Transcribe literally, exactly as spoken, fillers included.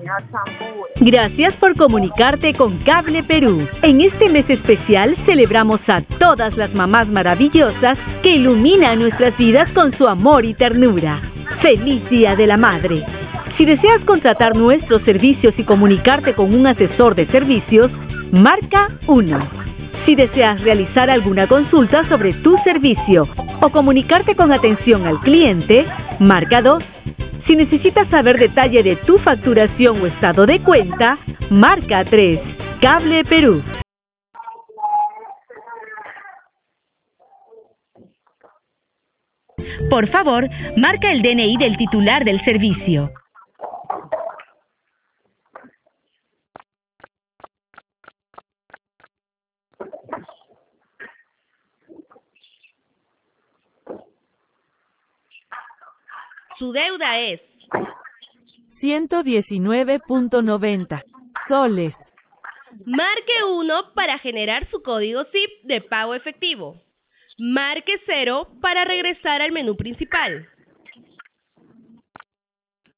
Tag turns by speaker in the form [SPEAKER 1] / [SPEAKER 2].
[SPEAKER 1] Gracias por comunicarte con Cable Perú. En este mes especial celebramos a todas las mamás maravillosas que iluminan nuestras vidas con su amor y ternura. ¡Feliz Día de la Madre! Si deseas contratar nuestros servicios y comunicarte con un asesor de servicios, marca uno. Si deseas realizar alguna consulta sobre tu servicio o comunicarte con atención al cliente, marca dos. Si necesitas saber detalle de tu facturación o estado de cuenta, marca tres. Cable Perú. Por favor, marca el D N I del titular del servicio. Su deuda es
[SPEAKER 2] ciento diecinueve punto noventa soles.
[SPEAKER 3] Marque uno para generar su código S I P de pago efectivo. Marque cero para regresar al menú principal.